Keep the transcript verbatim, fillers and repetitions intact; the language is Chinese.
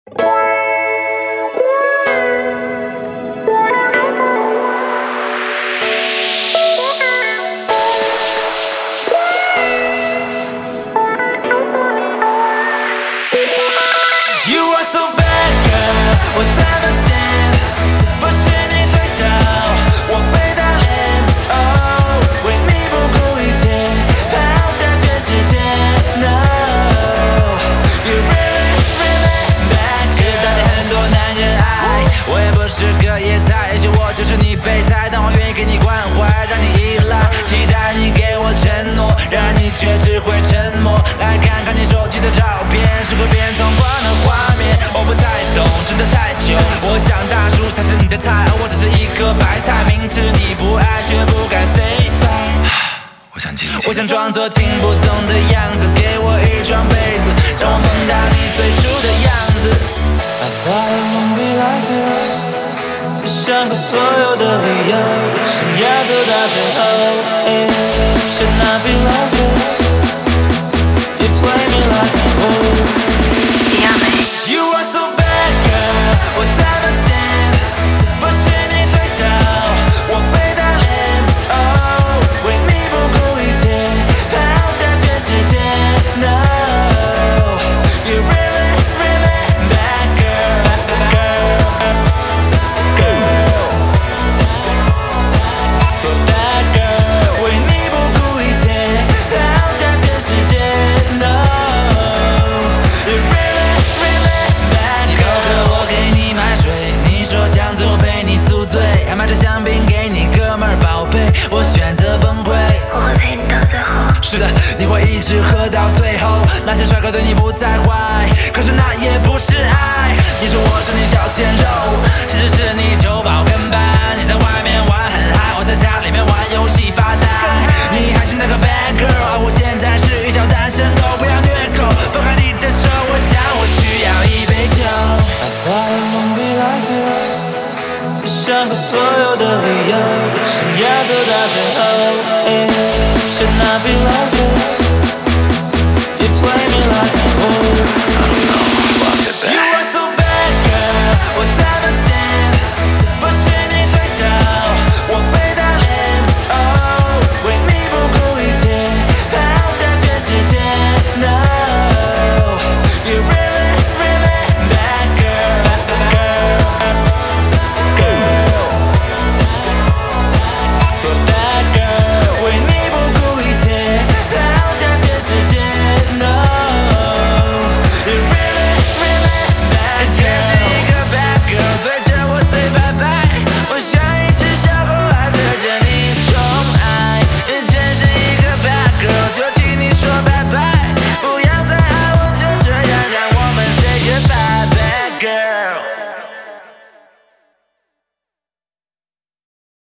我才发现，不是你对手，我被打脸。哦，为你不顾一切，抛下全世界。No, you really, really bad girl。知道你很多男人爱，我也不是个野菜，也许我就是你备胎，但我愿意给你关怀，让你依赖，期待你给我承诺，然而你却只会沉默。来看看你手机的照片，是和别人同框的画面，我不太懂，真的太久。我想大叔才是你的菜，而我只是一颗白菜，明知你不爱，却不敢 say bye。我想静静，我想装作听不懂的样子，给我一双被子，让我梦到你最初的样子。I thought it won't be like this， 我想过所有的理由，想要走到最后。It should not be like this，You play me like a fool。You are so bad girl， 我才发现，不是你对手，我被打脸。哦，为你不顾一切，抛下全世界。No, you really, really bad girl, girl, girl, bad girl， 为你不顾一切，抛下全世界。No。说想做陪你宿醉，还买着香槟给你，哥们儿宝贝，我选择崩溃。 我会陪你到最后。 是的，你会一直喝到最后。那些帅哥对你不再坏，可是那也不是爱。你说我是你小鲜肉，其实是你酒保跟班。你在外面玩很嗨，我在家里面玩游戏发呆。你还是那个 bad girl， 而我现在是一条单身狗，不要虐狗，放开你的手，我想我需要一杯酒。I thought it won't be like this， 我想过所有的理由，想要走到最后。It should not be like